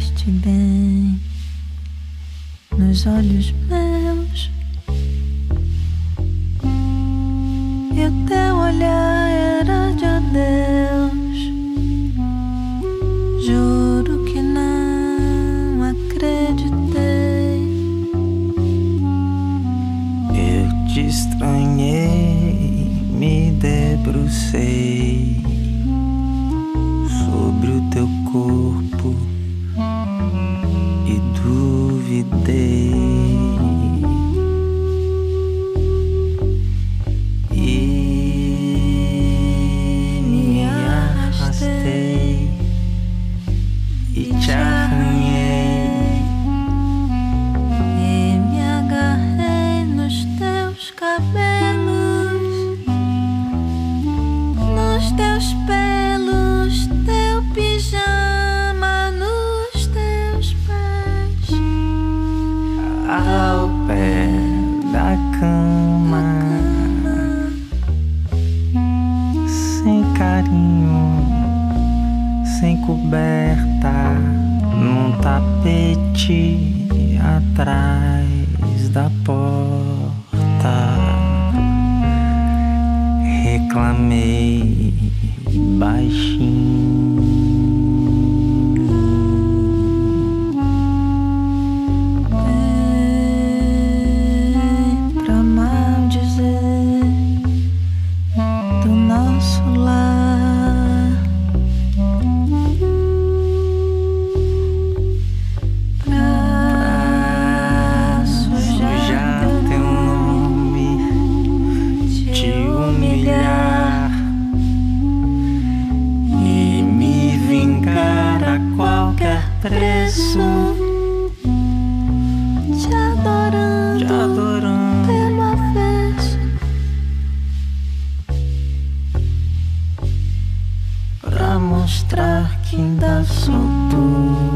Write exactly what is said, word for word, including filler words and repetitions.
olhaste bem nos olhos meus, e o teu olhar era de adeus. Juro que não acreditei. Eu te estranhei, me debrucei sobre o teu corpo e duvidei, e me arrastei e te arranhei, E me agarrei nos teus cabelos, nos teus pelos, teu pijama nos teus pés, ao pé da cama, sem carinho, sem coberta, num tapete atrás da porta. Reclamei baixinho. Vem pra maldizer do nosso lar, pra sujar teu nome, te humilhar e me vingar a qualquer preço, te adorando, te adorando. pelo avesso, Pra mostrar que ainda sou tu.